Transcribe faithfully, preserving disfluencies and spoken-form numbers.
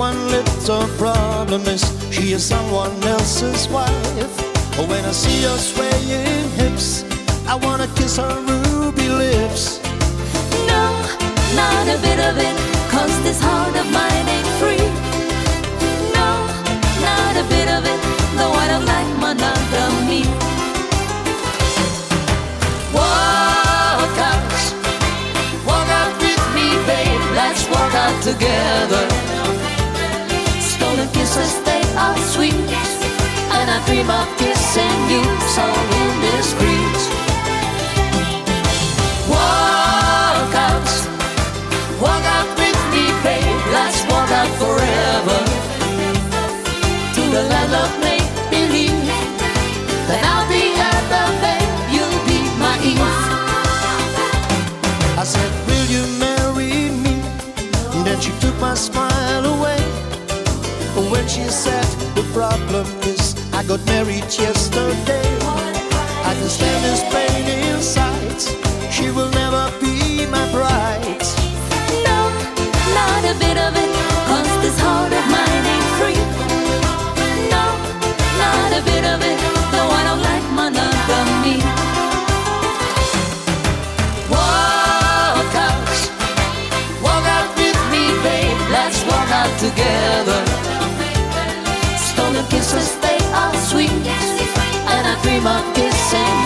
one little problem is she is someone else's wife. But when I see her swaying hips, I wanna kiss her ruby lips. No, not a bit of it, 'cause this heart of mine ain't free. No, not a bit of it, though I don't like monogamy. Walk out, walk out with me, babe, let's walk out together. Stolen kisses, they are sweet, and I dream of kissing you so indiscreet. Walk out, walk out with me, babe, let's walk out forever, to the land of make-believe. Then I'll be at the bay, you'll be my Eve. I said, will you marry me? And then she took my smile away. But when she said, the problem is I got married yesterday. I can stand this pain inside, she will never be my bride. No, not a bit of it, 'cause this heart of mine ain't free. No, not a bit of it, though I don't like monogamy. Walk out, walk out with me, babe, let's walk out together. Stolen kisses, they are sweet, and I dream of kissing